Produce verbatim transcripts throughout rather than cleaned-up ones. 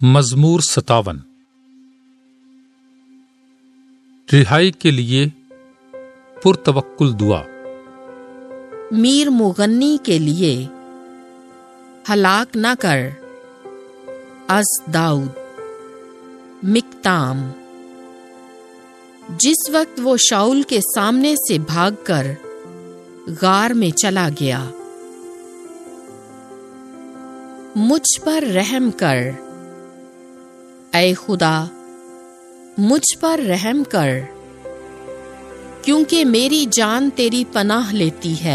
मज़मूर सतावन। रिहाई के लिए पुरतवक्कुल दुआ। मीर मुगन्नी के लिए हलाक न कर अस दाऊद। मिक्ताम। जिस वक्त वो शाऊल के सामने से भागकर गार में चला गया, मुझ पर रहम कर ऐ खुदा, मुझ पर रहम कर, क्योंकि मेरी जान तेरी पनाह लेती है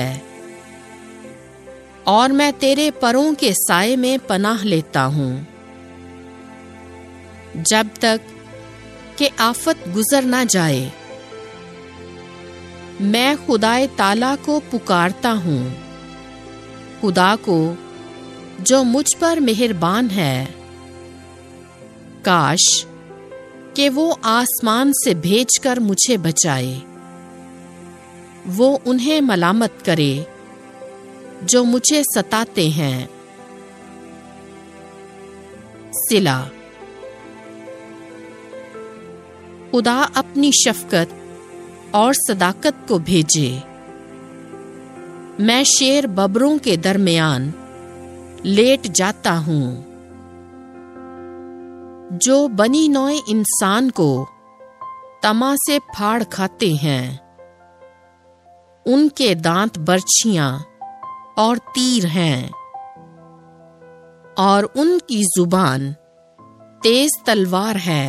और मैं तेरे परों के साए में पनाह लेता हूं। जब तक कि आफत गुजर ना जाए, मैं खुदाए ताला को पुकारता हूं, खुदा को जो मुझ पर मेहरबान है। काश कि वो आसमान से भेजकर मुझे बचाए। वो उन्हें मलामत करे जो मुझे सताते हैं। सिला। खुदा अपनी शफकत और सदाकत को भेजे। मैं शेर बबरों के दरमियान लेट जाता हूं, जो बनी नौए इंसान को तमा से फाड़ खाते हैं। उनके दांत बर्छियां और तीर हैं और उनकी जुबान तेज तलवार है।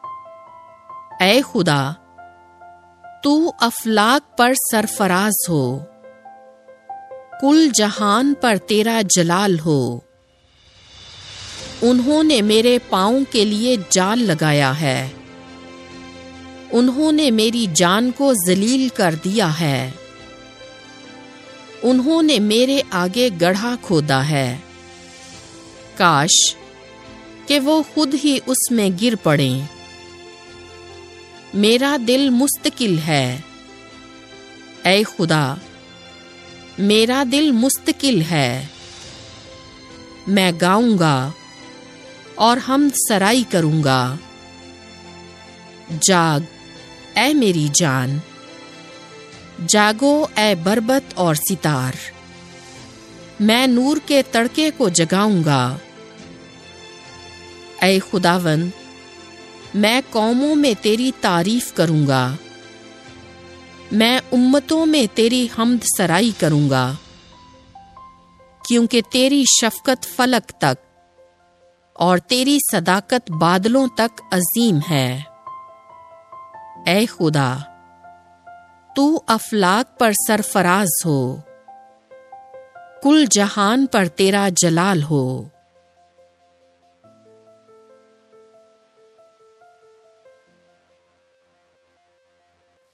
ऐ खुदा, तू अफलाक पर सरफराज हो, कुल जहान पर तेरा जलाल हो। उन्होंने मेरे पांव के लिए जाल लगाया है, उन्होंने मेरी जान को जलील कर दिया है। उन्होंने मेरे आगे गड्ढा खोदा है, काश कि वो खुद ही उसमें गिर पड़ें। मेरा दिल मुस्तकिल है, ऐ खुदा, मेरा दिल मुस्तकिल है। मैं गाऊंगा और हम सराई करूंगा। जाग ऐ मेरी जान, जागो ऐ बरबत और सितार। मैं नूर के तड़के को जगाऊंगा। ऐ खुदावंद, मैं कौमों में तेरी तारीफ करूंगा, मैं उम्मतों में तेरी हम्द सराई करूंगा, क्योंकि तेरी शफकत फलक तक और तेरी सदाकत बादलों तक अजीम है। ऐ खुदा, तू अफलाक पर सरफराज हो, कुल जहान पर तेरा जलाल हो।